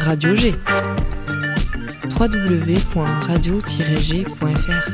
Radio G. www.radio-g.fr.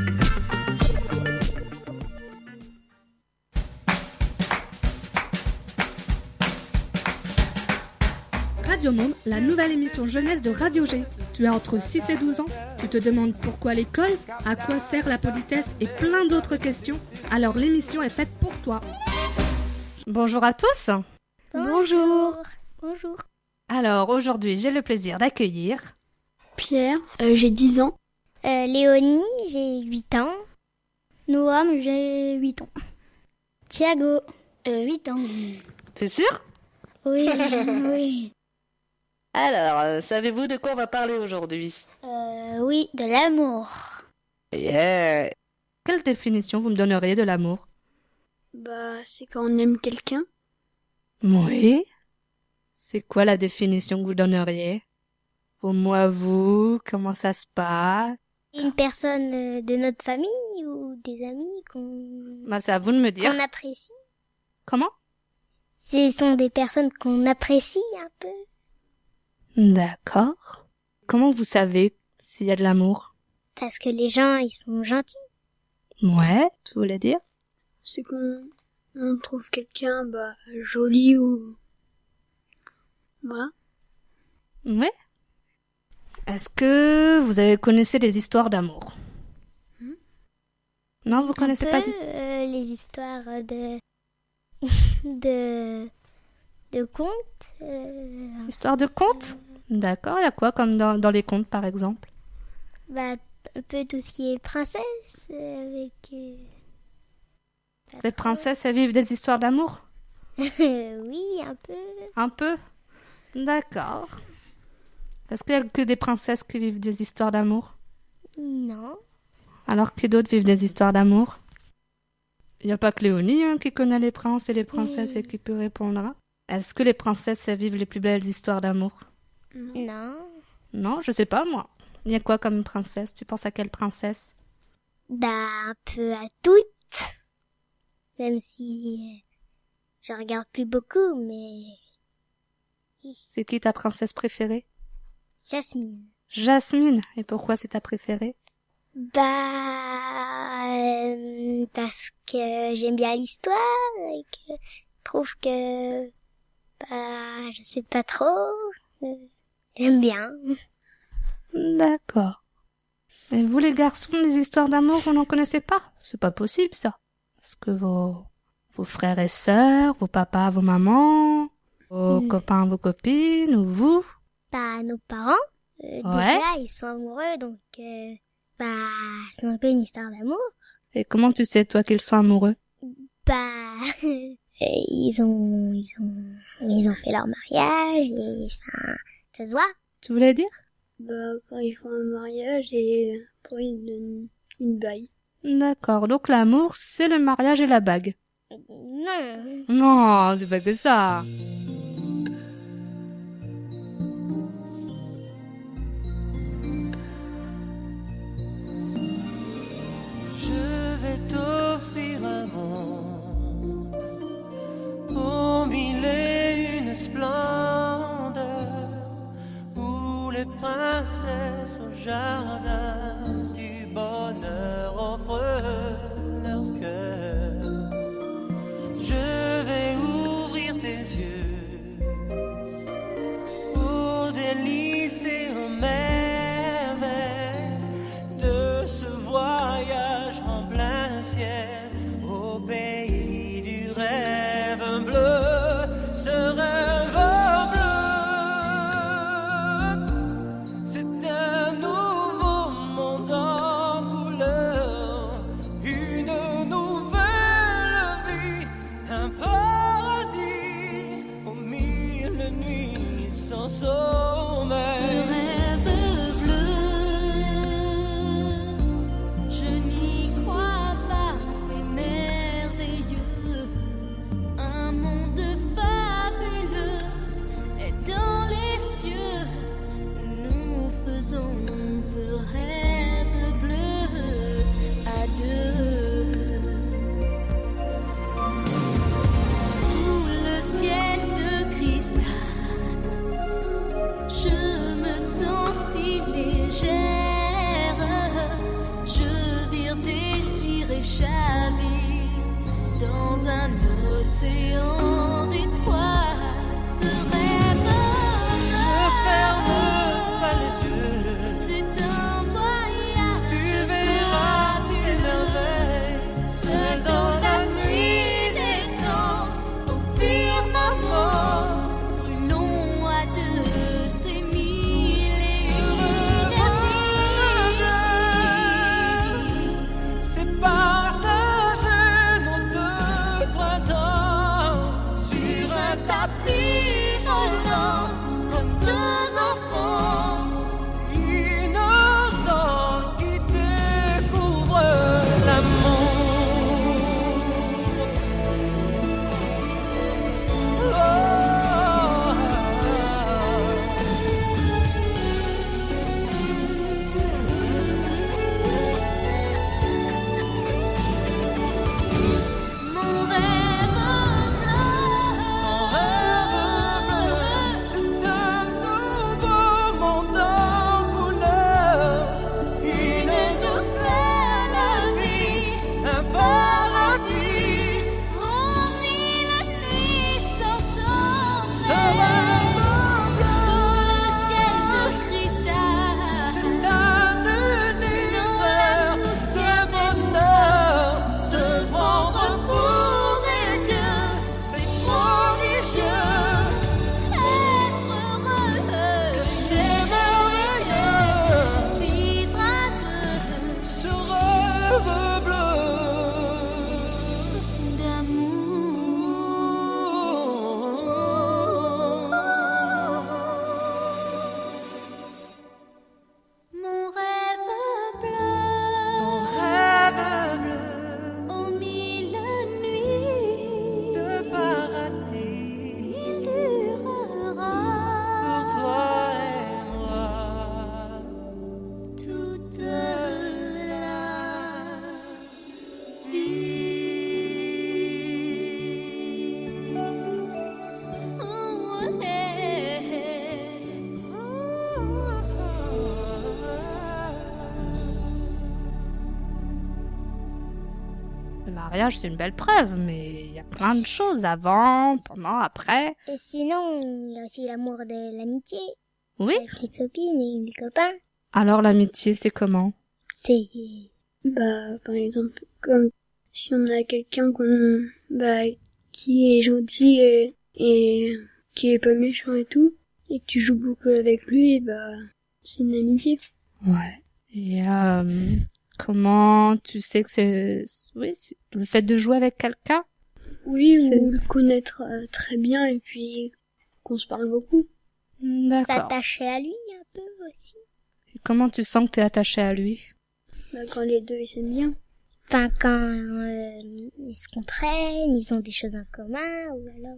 Radio Môme, la nouvelle émission jeunesse de Radio G. Tu as entre 6 et 12 ans, tu te demandes pourquoi l'école, à quoi sert la politesse et plein d'autres questions. Alors l'émission est faite pour toi. Bonjour à tous. Bonjour. Bonjour. Alors aujourd'hui, j'ai le plaisir d'accueillir Pierre, j'ai 10 ans. Léonie, j'ai 8 ans. Noam, j'ai 8 ans. Thiago, 8 ans. T'es sûr? Oui, oui. Alors, savez-vous de quoi on va parler aujourd'hui? Oui, de l'amour. Yeah. Quelle définition vous me donneriez de l'amour? C'est quand on aime quelqu'un. Oui. C'est quoi la définition que vous donneriez? Vos mots à vous, comment ça se passe? Une personne de notre famille ou des amis C'est à vous de me dire. qu'on apprécie. Comment? Ce sont des personnes qu'on apprécie un peu. D'accord. Comment vous savez s'il y a de l'amour? Parce que les gens, ils sont gentils. Ouais, tu voulais dire? C'est qu'on trouve quelqu'un joli ou... Voilà. Ouais. Est-ce que vous connaissez des histoires d'amour? Non, vous connaissez pas les histoires de contes. Histoire de contes? D'accord, il y a quoi comme dans les contes par exemple? Un peu tout ce qui est princesse avec... Les princesses, elles vivent des histoires d'amour? Oui, un peu. Un peu? D'accord. Est-ce qu'il y a que des princesses qui vivent des histoires d'amour? Non. Alors qui d'autres vivent des histoires d'amour? Il n'y a pas que Léonie qui connaît les princes et les princesses et qui peut répondre. Est-ce que les princesses elles vivent les plus belles histoires d'amour? Non. Non, je sais pas moi. Il y a quoi comme princesse? Tu penses à quelle princesse? Un peu à toutes. Même si je regarde plus beaucoup, mais... C'est qui ta princesse préférée? Jasmine. Jasmine. Et pourquoi c'est ta préférée? Parce que j'aime bien l'histoire et que je trouve que... je sais pas trop. J'aime bien. D'accord. Et vous les garçons, les histoires d'amour, vous n'en connaissez pas? C'est pas possible ça. Est-ce que vos frères et sœurs, vos papas, vos mamans, vos copains, vos copines, ou vous? Nos parents, déjà, ils sont amoureux, donc, c'est un peu une histoire d'amour. Et comment tu sais, toi, qu'ils sont amoureux? Ils ont fait leur mariage, et, ça se voit. Tu voulais dire? Quand ils font un mariage et après ils donnent une bague. D'accord, donc l'amour, c'est le mariage et la bague. Non. Non, c'est pas que ça. Je vais t'offrir un monde aux mille et une splendeurs, où les princesses au jardin du bonheur offrent leur cœur. Je vais ouvrir tes yeux pour délicer aux merveilles de ce voyage en plein ciel au pays du rêve bleu. Ce rêve bleu, c'est un nouveau monde en couleur, une nouvelle vie, un paradis aux mille nuits sans sommeil. Ce rêve bleu, je n'y crois pas, c'est merveilleux. Un monde fabuleux est dans les cieux. Nous faisons ce rêve bleu à deux. Sous le ciel de cristal, je me océan d'étoiles, ce rêve Ne ferme pas les yeux, c'est un voyage. tu verras des merveilles. Seul dans la nuit des temps, au firmament, brûlons à deux ces mille et une nuits. C'est partager nos deux printemps sur un Tapis volant comme deux enfants, innocent qui découvre l'amour. mon rêve bleu. C'est un nouveau monde en couleur, une nouvelle vie, un paradis. En mille nuits ensemble, Ce rêve bleu, sous le ciel de cristal, c'est un univers de bonheur. Se prendre pour des dieux, c'est prodigieux. être heureux, Que c'est merveilleux, vivre à deux ce rêve bleu d'amour. Mon rêve Ton bleu, rêve bleu aux mille nuits, de paradis il durera pour toi et moi. toute la vie. Oh, Le mariage, c'est une belle preuve, mais il y a plein de choses avant, pendant, après. Et sinon, il y a aussi l'amour de l'amitié. Oui. Avec les copines et les copains. Alors l'amitié, c'est comment? C'est... Par exemple, comme si on a quelqu'un qui est gentil et qui est pas méchant et tout, et que tu joues beaucoup avec lui, c'est une amitié. Ouais. Et comment tu sais que oui, c'est le fait de jouer avec quelqu'un? Oui, C'est- ou le connaître très bien et puis qu'on se parle beaucoup. D'accord. s'attacher à lui un peu aussi. Et comment tu sens que t'es attaché à lui? Quand les deux ils s'aiment bien. Enfin, quand ils se comprennent, ils ont des choses en commun, ou alors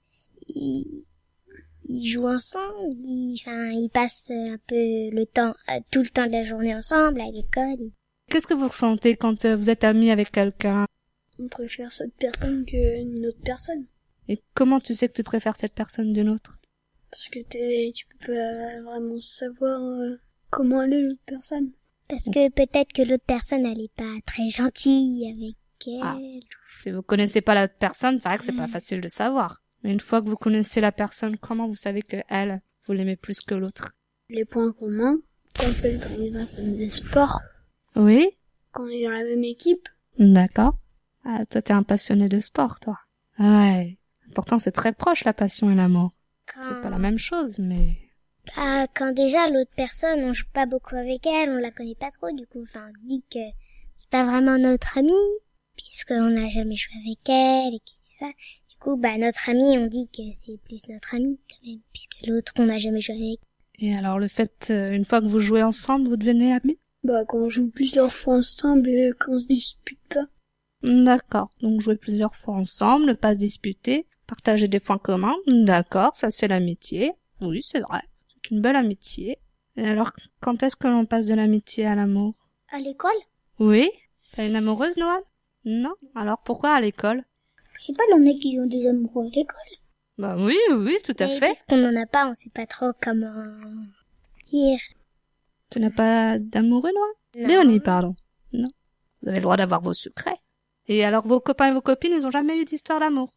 ils jouent ensemble, ils passent un peu le temps, tout le temps de la journée ensemble à l'école. Qu'est-ce que vous ressentez quand vous êtes amis avec quelqu'un? On préfère cette personne qu'une autre personne. Et comment tu sais que tu préfères cette personne d'une autre? Parce que tu peux pas vraiment savoir comment elle est l'autre personne. Parce que peut-être que l'autre personne, elle est pas très gentille avec elle. Ah. Si vous connaissez pas la personne, c'est vrai que c'est pas facile de savoir. Mais une fois que vous connaissez la personne, comment vous savez que elle, vous l'aimez plus que l'autre? Les points communs, quand on est dans le sport, Oui? quand on est dans la même équipe. D'accord. Ah, toi, t'es un passionné de sport, toi. Ouais. Pourtant, c'est très proche, la passion et l'amour. C'est pas la même chose, mais... Quand déjà l'autre personne, on joue pas beaucoup avec elle, on la connaît pas trop, du coup, on se dit que c'est pas vraiment notre amie, puisqu'on n'a jamais joué avec elle et que ça. Du coup, notre amie, on dit que c'est plus notre amie quand même, puisque l'autre, on n'a jamais joué avec. Et alors, le fait, une fois que vous jouez ensemble, vous devenez amis? Quand on joue plusieurs fois ensemble et qu'on se dispute pas. D'accord. Donc, jouer plusieurs fois ensemble, ne pas se disputer, partager des points communs. D'accord, ça c'est l'amitié. Oui, c'est vrai. C'est une belle amitié. Et alors, quand est-ce que l'on passe de l'amitié à l'amour? À l'école? Oui? T'as une amoureuse, Noël? Non? Alors, pourquoi à l'école? Je sais pas, il y en a qui ont des amoureux à l'école. Bah oui, oui, tout à Mais fait. parce qu'on en a pas, on sait pas trop comment dire. Tu n'as pas d'amoureux, Noël? Non. Léonie, pardon. Non. Vous avez le droit d'avoir vos secrets. Et alors, vos copains et vos copines, ils ont jamais eu d'histoire d'amour?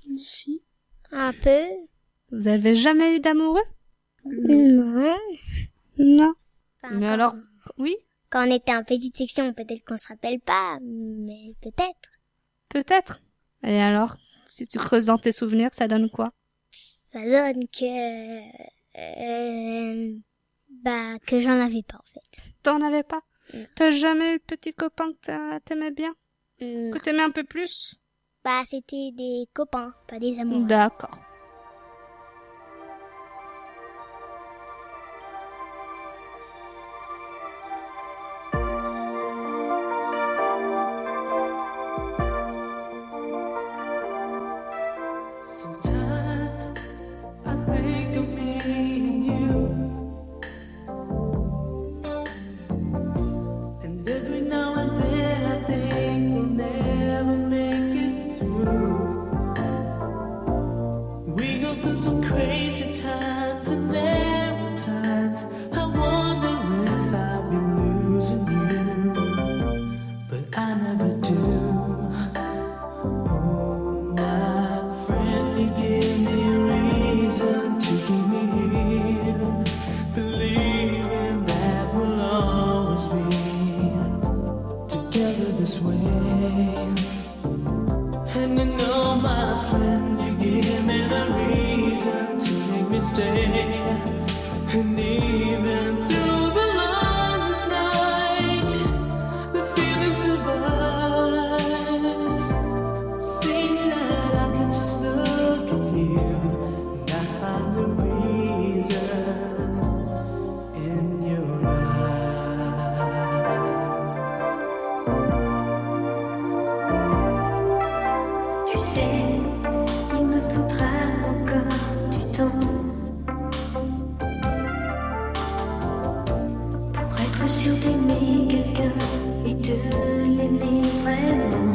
Si. Un peu. Vous avez jamais eu d'amoureux? Non. Non. Enfin, Mais quand- alors, oui, Quand on était en petite section, peut-être qu'on se rappelle pas, mais peut-être. peut-être. Et alors, si tu creuses dans tes souvenirs, ça donne quoi? Ça donne que j'en avais pas, en fait. T'en avais pas? Non. T'as jamais eu de petit copain que t'aimais bien? Non. Que t'aimais un peu plus? Bah, c'était des copains, pas des amoureux. D'accord. Sometimes I think of me and you, and every now and then I think we'll never make it through. We go through some crazy times, and there are times I wonder if I've been losing you, but I never do. Oh, my friend, you give me a reason to keep me here, believing that we'll always be together this way. And you know, my friend, you give me the reason to make me stay. And even through the longest night, the feeling survives. Seems that I can just look at you and I find the reason in your eyes. Tu sais, il me faudra encore du temps pour être sûr d'aimer quelqu'un et de l'aimer vraiment.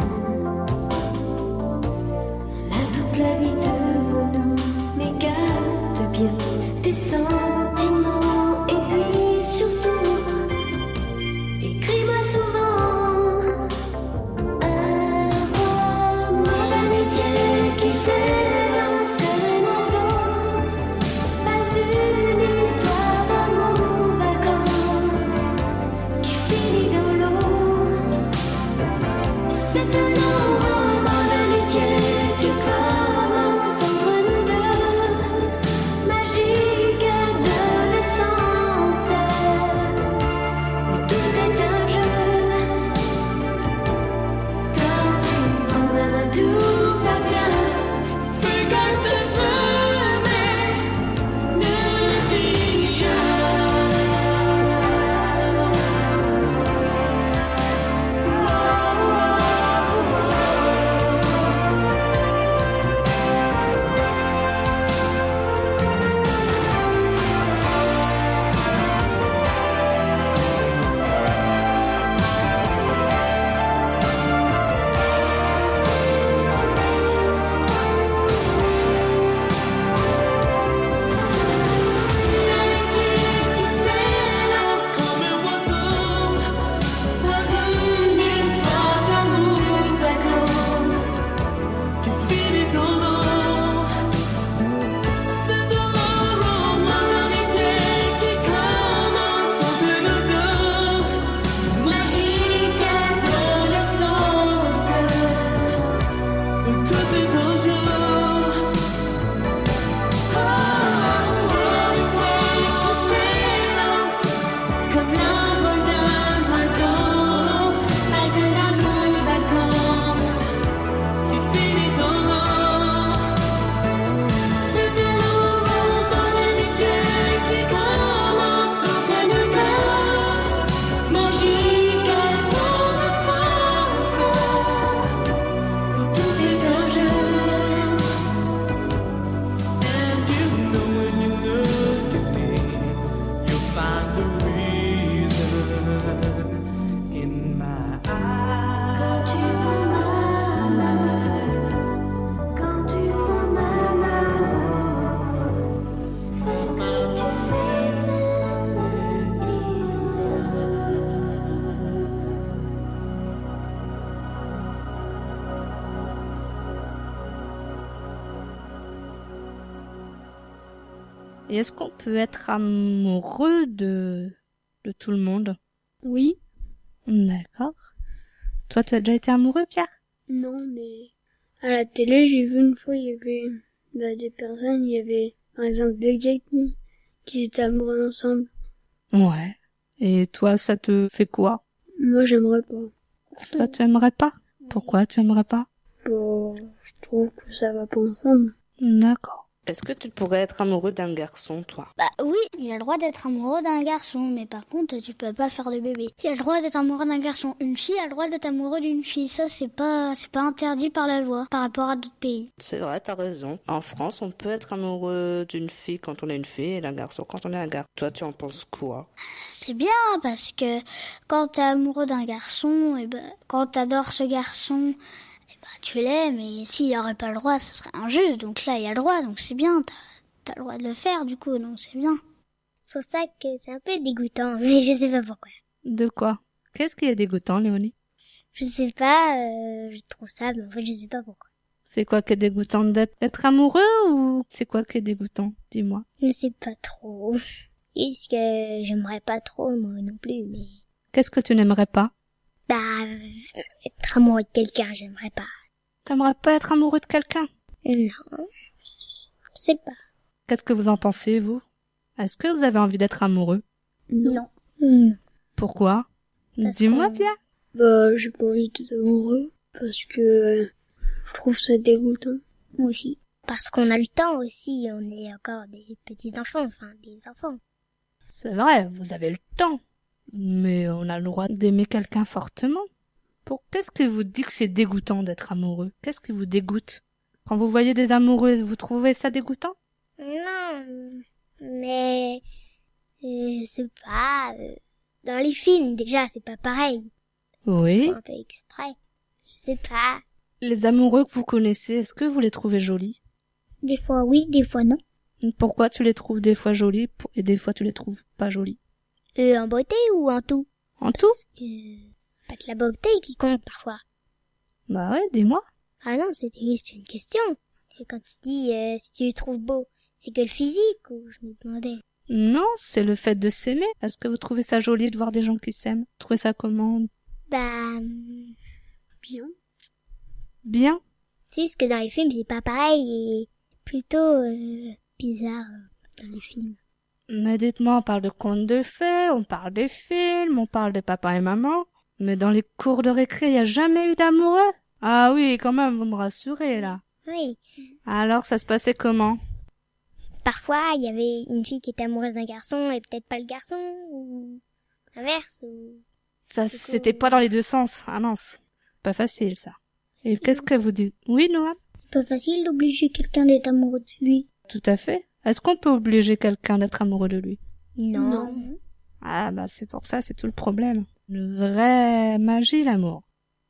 On a toute la vie devant nous, mais garde bien tes sentiments et puis surtout, écris-moi souvent un roman d'amitié qui s'élance comme un oiseau, pas une histoire d'amour vacances qui finit dans l'eau. C'est un long roman d'amitié qui commence entre nous deux, magique. Et est-ce qu'on peut être amoureux de tout le monde? Oui. D'accord. Toi, tu as déjà été amoureux, Pierre? Non, mais à la télé, j'ai vu une fois, il y avait des personnes, il y avait par exemple deux gars qui étaient amoureux ensemble. Ouais. Et toi, ça te fait quoi? Moi, j'aimerais pas. Toi, tu aimerais pas? Pourquoi tu aimerais pas? Bon, je trouve que ça va pas ensemble. D'accord. Est-ce que tu pourrais être amoureux d'un garçon, toi? Bah oui, il a le droit d'être amoureux d'un garçon, mais par contre, tu peux pas faire de bébé. Il a le droit d'être amoureux d'un garçon. Une fille a le droit d'être amoureux d'une fille. Ça, c'est pas interdit par la loi, par rapport à d'autres pays. C'est vrai, t'as raison. En France, on peut être amoureux d'une fille quand on est une fille et d'un garçon quand on est un garçon. Toi, tu en penses quoi? C'est bien, parce que quand t'es amoureux d'un garçon, et ben, quand t'adores ce garçon, tu l'aimes, et s'il n'y aurait pas le droit, ce serait injuste. Donc là, il y a le droit, donc c'est bien. T'as le droit de le faire, du coup, donc c'est bien. Je trouve ça que c'est un peu dégoûtant, mais je sais pas pourquoi. De quoi? Qu'est-ce qui est dégoûtant, Léonie? Je sais pas, je trouve ça, mais en fait, je sais pas pourquoi. C'est quoi qui est dégoûtant? D'être amoureux ou c'est quoi qui est dégoûtant? Dis-moi. Je sais pas trop. Puisque j'aimerais pas trop, moi non plus, mais... Qu'est-ce que tu n'aimerais pas? Bah, être amoureux de quelqu'un, j'aimerais pas. T'aimerais pas être amoureux de quelqu'un? Non, je sais pas. Qu'est-ce que vous en pensez, vous? Est-ce que vous avez envie d'être amoureux? Non. Pourquoi? Parce Dis-moi, qu'on- Pierre. Bah, j'ai pas envie d'être amoureux parce que je trouve ça dégoûtant. Moi aussi. Parce qu'on a le temps aussi, on est encore des petits-enfants, enfin, des enfants. C'est vrai, vous avez le temps. Mais on a le droit d'aimer quelqu'un fortement. Qu'est-ce qui vous dit que c'est dégoûtant d'être amoureux? Qu'est-ce qui vous dégoûte? Quand vous voyez des amoureux, vous trouvez ça dégoûtant? Non, mais... c'est pas... dans les films, déjà, c'est pas pareil. Oui. Ils font un peu exprès. Je sais pas. Les amoureux que vous connaissez, est-ce que vous les trouvez jolis? Des fois oui, des fois non. Pourquoi tu les trouves des fois jolis et des fois tu les trouves pas jolis? En beauté ou en tout? En tout? Pas que la beauté qui compte parfois. Bah ouais, dis-moi. Ah non, c'était juste une question. Et quand tu dis si tu le trouves beau, c'est que le physique ou je me demandais. Non, c'est le fait de s'aimer. Est-ce que vous trouvez ça joli de voir des gens qui s'aiment? Vous trouvez ça comment? Bah... Bien. Bien. C'est juste que dans les films, c'est pas pareil et plutôt bizarre dans les films. Mais dites-moi, on parle de contes de fées, on parle des films, on parle de papa et maman. Mais dans les cours de récré, il n'y a jamais eu d'amoureux? Ah oui, quand même, vous me rassurez, là. Oui. Alors, ça se passait comment? Parfois, il y avait une fille qui était amoureuse d'un garçon et peut-être pas le garçon, ou l'inverse, ou... Ça, c'était pas dans les deux sens. Ah mince. Pas facile, ça. Et qu'est-ce que vous dites? Oui, Noah? C'est pas facile d'obliger quelqu'un d'être amoureux de lui. Tout à fait. Est-ce qu'on peut obliger quelqu'un d'être amoureux de lui? Non. Ah bah c'est pour ça, c'est tout le problème. Une vraie magie, l'amour.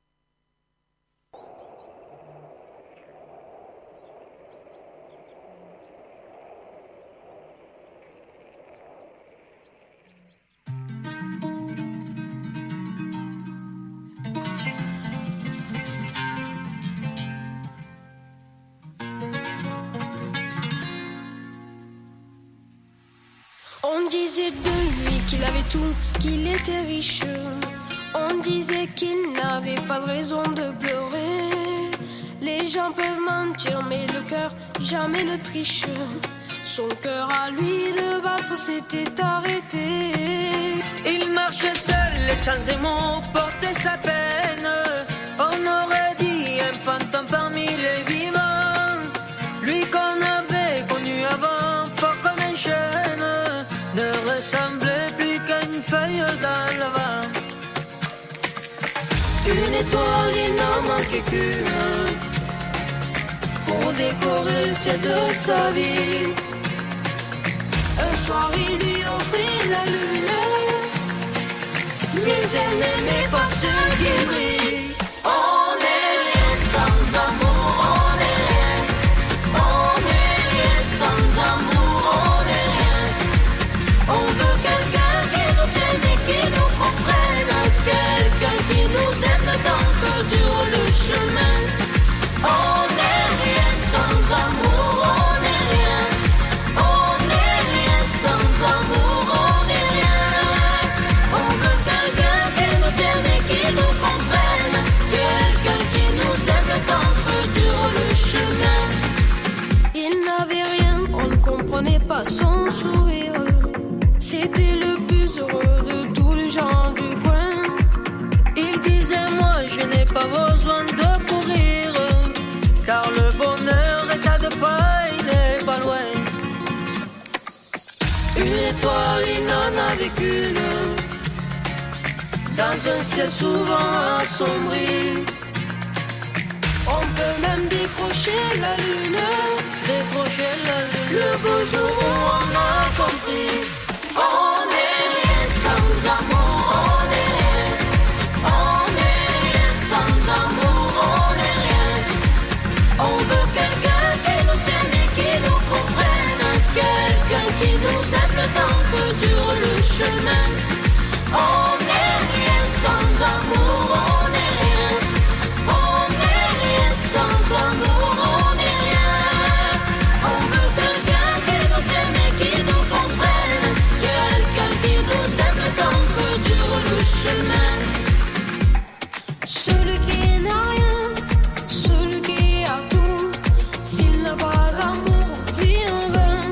On disait de lui qu'il avait tout, qu'il était riche. On disait qu'il n'avait pas de raison de pleurer. Les gens peuvent mentir, mais le cœur jamais ne triche. Son cœur à lui de battre s'était arrêté. Il marchait seul et sans émaux, portait sa peine. On aurait dit un fantôme parmi les vivants. Lui qu'on avait connu avant, fort comme un chêne, ne ressemblait plus qu'à une feuille dans le vent. Une étoile, il n'en manquait qu'une pour décorer le ciel de sa vie. Un soir, il lui offrit la lune, mais elle n'aimait pas ce qui brille. On est rien sans amour, on est rien. On est rien sans amour, on est rien. On veut quelqu'un qui nous tienne et qui nous comprenne, quelqu'un qui nous aime tant que dure le chemin. On est rien sans amour, on est rien. On est rien pas son sourire. C'était le plus heureux de tous les gens du coin. Il disait moi je n'ai pas besoin de courir, car le bonheur est à 2 pas, il n'est pas loin. Une étoile inavicule, dans un ciel souvent assombri. On peut même décrocher la lune, le beau jour où on a compris. On est rien sans amour, on est rien. On est rien sans amour, on est rien. On veut quelqu'un qui nous tienne et qui nous comprenne, quelqu'un qui nous aime le temps que dure le chemin. On est rien sans amour, on est rien. On est rien sans amour, on est rien. On veut quelqu'un qui nous tienne et qui nous comprenne, quelqu'un qui nous aime le temps que dure le chemin. Celui qui n'a rien, celui qui a tout, s'il n'a pas d'amour, vit en vain.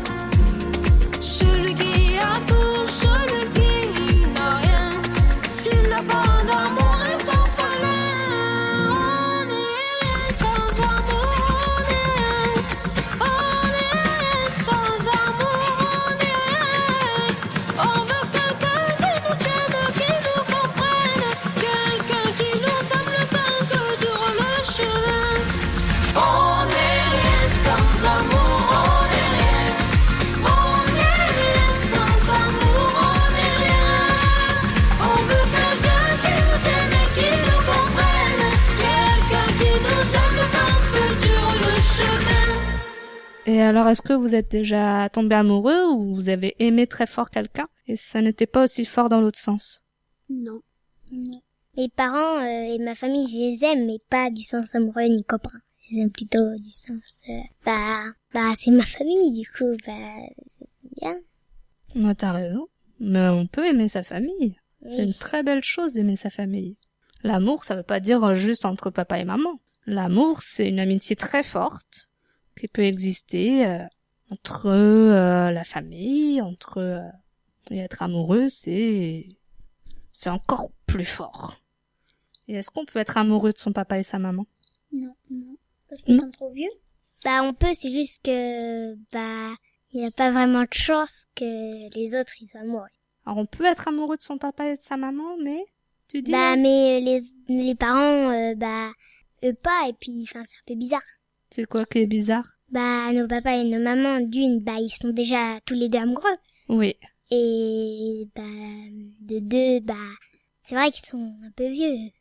Celui qui a tout, celui qui n'a rien, s'il n'a pas d'amour, est orphelin. On est rien sans amour, on est rien. On est rien sans amour, on est rien. On veut quelqu'un qui nous tienne, qui nous comprenne, quelqu'un qui nous aime le temps que dure le chemin. On est rien sans amour, on est rien. On est rien sans amour, on est rien. On veut quelqu'un qui nous tienne et qui nous comprenne, quelqu'un qui nous aime le temps que dure le chemin. Et alors, est-ce que vous êtes déjà tombé amoureux ou vous avez aimé très fort quelqu'un et ça n'était pas aussi fort dans l'autre sens? Non. Mes parents et ma famille, je les aime, mais pas du sens amoureux ni copain. Je les aime plutôt du sens... c'est ma famille, du coup, c'est bien. Moi, t'as raison. Mais on peut aimer sa famille. C'est Oui. une très belle chose d'aimer sa famille. L'amour, ça veut pas dire juste entre papa et maman. L'amour, c'est une amitié très forte qui peut exister entre la famille, et être amoureux, c'est encore plus fort. Et est-ce qu'on peut être amoureux de son papa et sa maman? Non. Parce qu'ils sont trop vieux? On peut, c'est juste que, il n'y a pas vraiment de chance que les autres, ils soient amoureux. Alors on peut être amoureux de son papa et de sa maman, mais tu dis... Mais les parents, eux pas, et puis, c'est un peu bizarre. C'est quoi qui est bizarre? Nos papas et nos mamans, d'une, ils sont déjà tous les deux amoureux. Oui. Et, de deux, c'est vrai qu'ils sont un peu vieux.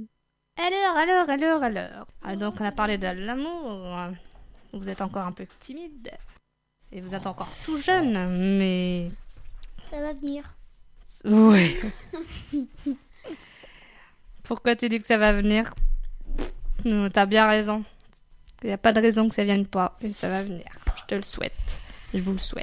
Alors. Ah, donc on a parlé de l'amour. Vous êtes encore un peu timide. Et vous êtes encore tout jeune, mais... Ça va venir. Oui. Pourquoi tu dis que ça va venir? Non, t'as bien raison. Il n'y a pas de raison que ça vienne pas. Et ça va venir. Je te le souhaite. Je vous le souhaite.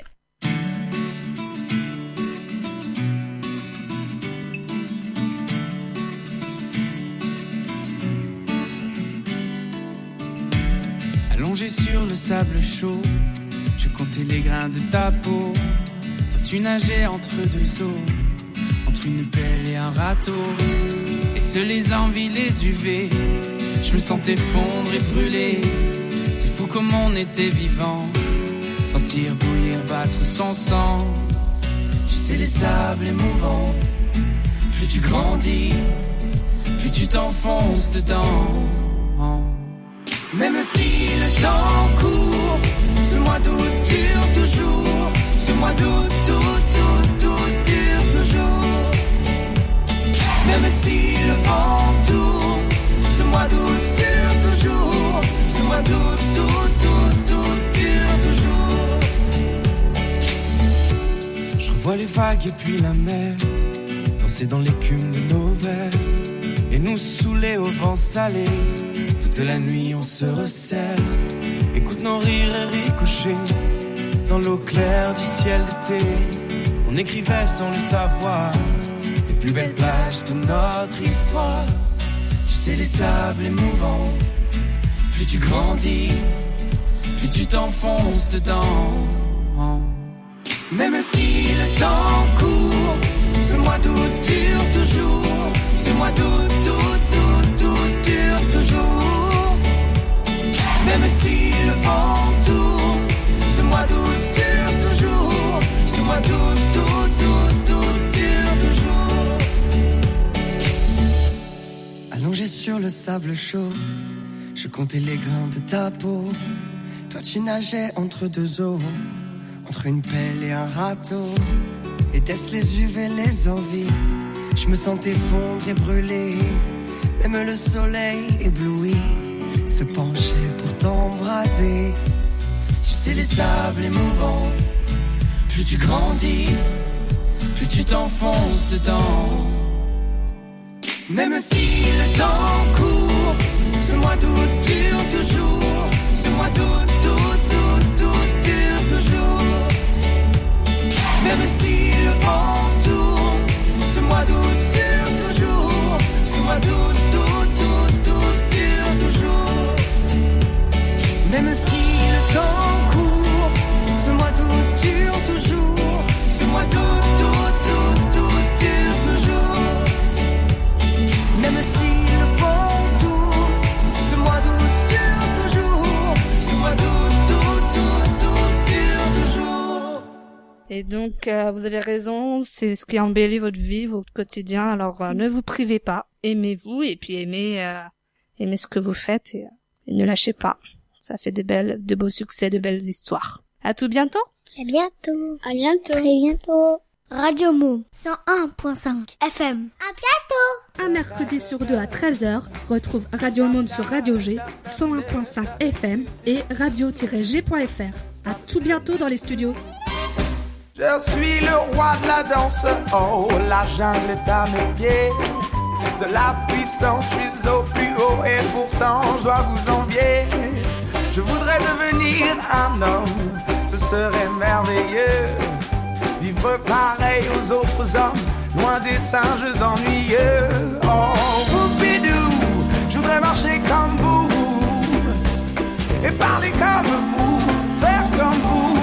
Allongé sur le sable chaud, je comptais les grains de ta peau. Toi tu nageais entre 2 eaux, entre une pelle et un râteau. Et seuls les envies, les UV, je me sentais fondre et brûler. C'est fou comme on était vivant, sentir bouillir, battre son sang. Tu sais les sables émouvants, plus tu grandis, plus tu t'enfonces dedans. Même si le temps court, ce mois d'août dure toujours, ce mois d'août dure toujours. Même si le vent tourne, ce mois d'août dure toujours, ce mois d'août dure toujours. Je revois les vagues et puis la mer, danser dans l'écume de nos verres, et nous saouler au vent salé. Toute la nuit on se resserre, écoute nos rires et ricochets dans l'eau claire du ciel d'été. On écrivait sans le savoir les plus belles plages de notre histoire. Tu sais les sables émouvants, plus tu grandis, plus tu t'enfonces dedans. Même si le temps court, ce mois d'août dure toujours. Ce mois d'août, dure toujours. Même si le vent tourne, ce mois d'août dure toujours. Ce mois d'août, dure toujours. Allongé sur le sable chaud, je comptais les grains de ta peau. Toi tu nageais entre deux eaux, entre une pelle et un râteau. Était-ce les UV et les envies? Je me sentais fondre et brûler. Même le soleil ébloui se penchait pour t'embraser. Tu sais les sables émouvants, plus tu grandis, plus tu t'enfonces dedans. Même si le temps court, ce mois d'août dure toujours. Ce mois d'août, dure toujours. Même si le vent tourne, ce mois d'août dure toujours. Ce mois d'août, dure toujours. Même si le temps court, ce mois d'août dure toujours. Ce mois d'août, dure toujours. Même si le vent tourne, ce mois d'août dure toujours. Ce mois d'août, dure toujours. Et donc, vous avez raison, c'est ce qui embellit votre vie, votre quotidien. Alors, ne vous privez pas, aimez-vous et puis aimez ce que vous faites et ne lâchez pas. Ça fait de beaux succès, de belles histoires. À tout bientôt. À bientôt. À bientôt. Très bientôt. Radio Môme 101.5 FM. À bientôt. Un mercredi sur deux à 13h, retrouve Radio Môme sur Radio G, 101.5 FM et radio-g.fr. À tout bientôt dans les studios. Je suis le roi de la danse, oh, la jungle est à mes pieds. De la puissance, je suis au plus haut et pourtant je dois vous envier. Je voudrais devenir un homme, ce serait merveilleux. Vivre pareil aux autres hommes, loin des singes ennuyeux. Oh, boubidou, je voudrais marcher comme vous et parler comme vous, faire comme vous.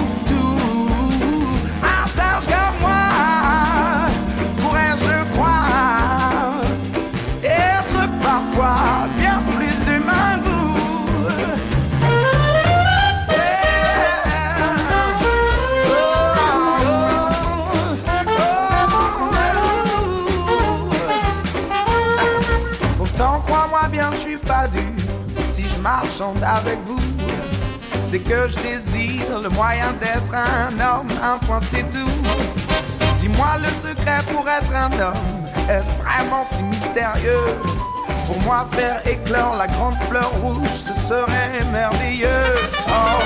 Un singe comme moi, pourrais-je le croire, être parfois bien plus humain que vous. Pourtant, crois-moi bien, je suis pas dur. Si je marchande avec vous, c'est que je désire le moyen d'être un homme, un point c'est tout. Dis-moi le secret pour être un homme, est-ce vraiment si mystérieux? Pour moi faire éclore la grande fleur rouge, ce serait merveilleux. Oh.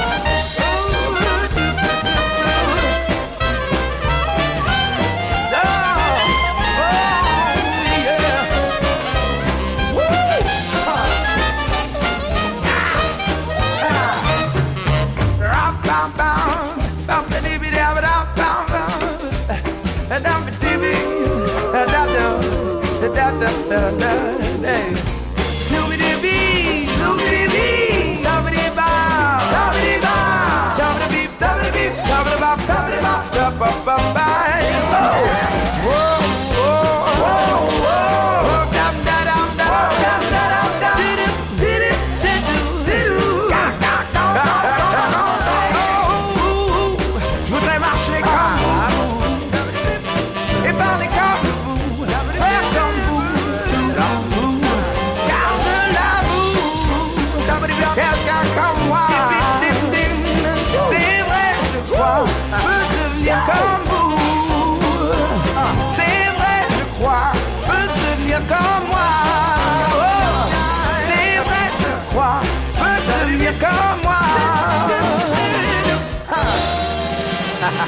C'est vrai, je crois.